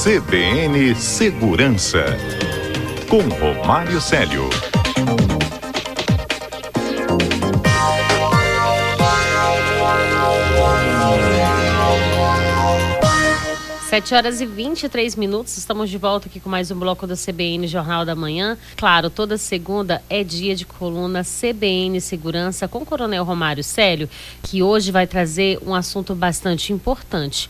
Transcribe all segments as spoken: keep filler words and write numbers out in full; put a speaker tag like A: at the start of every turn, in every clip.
A: C B N Segurança, com Romário Célio.
B: sete horas e vinte e três minutos, estamos de volta aqui com mais um bloco do C B N Jornal da Manhã. Claro, toda segunda é dia de coluna C B N Segurança com o Coronel Romário Célio, que hoje vai trazer um assunto bastante importante.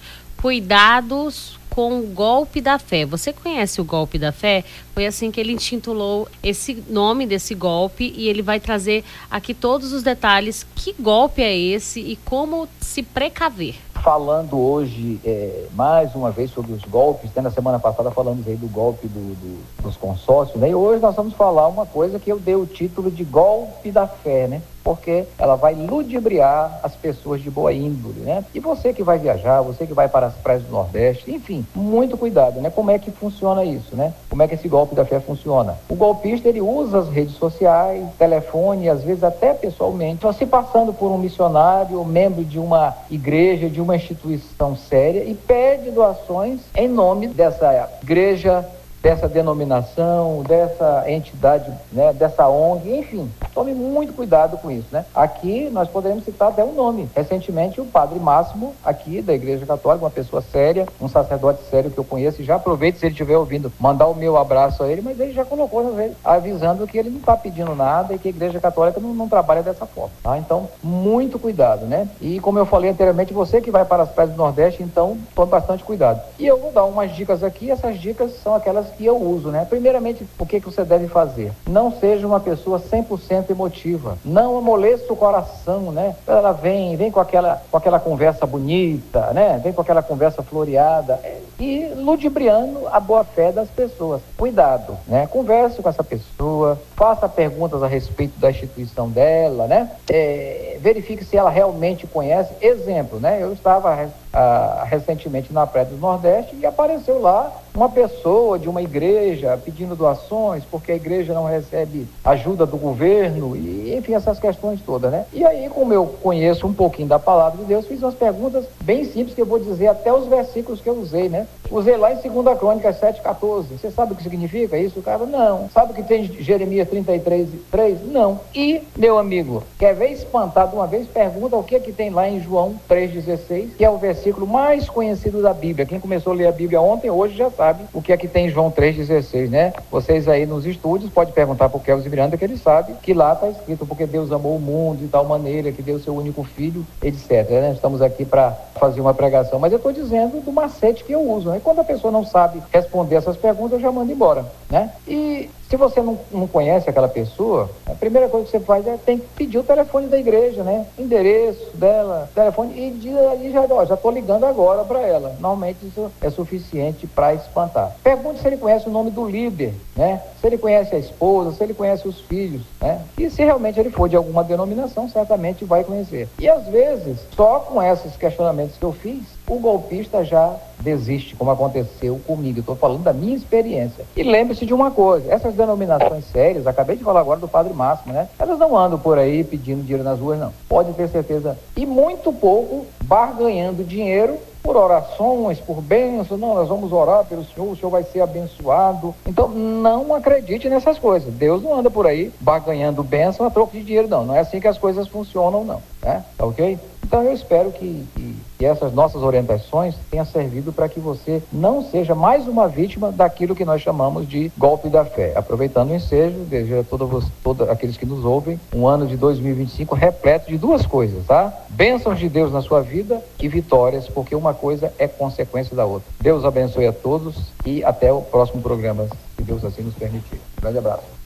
B: Cuidados com o golpe da fé. Você conhece o golpe da fé? Foi assim que ele intitulou esse nome desse golpe e ele vai trazer aqui todos os detalhes. Que golpe é esse e como se precaver?
C: Falando hoje é, mais uma vez sobre os golpes, né? Na semana passada falamos aí do golpe do, do, dos consórcios, né? E hoje nós vamos falar uma coisa que eu dei o título de golpe da fé, né? Porque ela vai ludibriar as pessoas de boa índole, né? E você que vai viajar, você que vai para as praias do Nordeste, enfim, muito cuidado, né? Como é que funciona isso, né? Como é que esse golpe da fé funciona? O golpista, ele usa as redes sociais, telefone, às vezes até pessoalmente, só se passando por um missionário ou membro de uma igreja, de uma instituição séria e pede doações em nome dessa igreja, dessa denominação, dessa entidade, né, dessa O N G, enfim, tome muito cuidado com isso, né? Aqui nós podemos citar até um nome. Recentemente o Padre Máximo, aqui da Igreja Católica, uma pessoa séria, um sacerdote sério que eu conheço, e já aproveito, se ele estiver ouvindo, mandar o meu abraço a ele, mas ele já colocou nas redes, avisando que ele não está pedindo nada e que a Igreja Católica não, não trabalha dessa forma, tá? Então, muito cuidado, né? E como eu falei anteriormente, você que vai para as praias do Nordeste, então, tome bastante cuidado. E eu vou dar umas dicas aqui, essas dicas são aquelas que eu uso, né? Primeiramente, o que, que você deve fazer? Não seja uma pessoa cem por cento emotiva. Não amoleça o coração, né? Ela vem, vem com aquela, com aquela conversa bonita, né? Vem com aquela conversa floreada e ludibriando a boa-fé das pessoas. Cuidado, né? Converse com essa pessoa, faça perguntas a respeito da instituição dela, né? É, verifique se ela realmente conhece. Exemplo, né? Eu estava ah, recentemente na Praia do Nordeste e apareceu lá uma pessoa de uma igreja pedindo doações porque a igreja não recebe ajuda do governo e, enfim, essas questões todas, né? E aí, como eu conheço um pouquinho da palavra de Deus, fiz umas perguntas bem simples que eu vou dizer até os versículos que eu usei, né? Usei lá em segunda Crônicas sete, quatorze. Você sabe o que significa isso? O cara, não. Sabe o que tem Jeremias trinta e três, três? Não. E, meu amigo, quer ver espantado uma vez? Pergunta o que é que tem lá em João três, dezesseis, que é o versículo mais conhecido da Bíblia. Quem começou a ler a Bíblia ontem, hoje já sabe o que é que tem em João três, dezesseis, né? Vocês aí nos estúdios podem perguntar para o Kelvis Miranda, que ele sabe que lá está escrito porque Deus amou o mundo de tal maneira que deu seu único filho, etcétera, né? Estamos aqui para fazer uma pregação, mas eu estou dizendo do macete que eu uso, né? Quando a pessoa não sabe responder essas perguntas, eu já mando embora, né? E se você não, não conhece aquela pessoa, a primeira coisa que você faz é tem que pedir o telefone da igreja, né? Endereço dela, telefone, e diz ali, já, ó, já estou ligando agora para ela. Normalmente isso é suficiente para espantar. Pergunte se ele conhece o nome do líder, né? Se ele conhece a esposa, se ele conhece os filhos, né? E se realmente ele for de alguma denominação, certamente vai conhecer. E às vezes, só com esses questionamentos que eu fiz, o golpista já desiste, como aconteceu comigo. Estou falando da minha experiência. E lembre-se de uma coisa, essas denominações sérias, acabei de falar agora do Padre Máximo, né? Elas não andam por aí pedindo dinheiro nas ruas, não. Pode ter certeza. E muito pouco barganhando dinheiro por orações, por bênçãos. Não, nós vamos orar pelo Senhor, o Senhor vai ser abençoado. Então, não acredite nessas coisas. Deus não anda por aí barganhando bênção a troco de dinheiro, não. Não é assim que as coisas funcionam, não. Né? Tá ok? Então, eu espero que, que, que essas nossas orientações tenham servido para que você não seja mais uma vítima daquilo que nós chamamos de golpe da fé. Aproveitando o ensejo, desejo a todos, todos aqueles que nos ouvem um ano de dois mil e vinte e cinco repleto de duas coisas, tá? Bênçãos de Deus na sua vida e vitórias, porque uma coisa é consequência da outra. Deus abençoe a todos e até o próximo programa, se Deus assim nos permitir. Um grande abraço.